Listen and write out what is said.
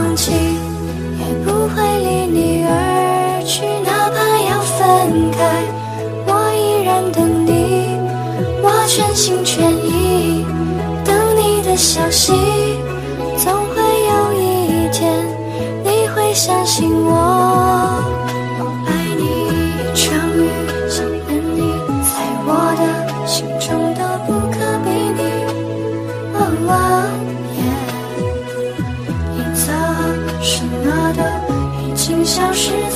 放弃，也不会离你而去，哪怕要分开，我依然等你，我全心全意等你的消息，总会有一天你会相信我爱你，终于想念你，在我的心中都不可比拟。你怎么什么都已经消失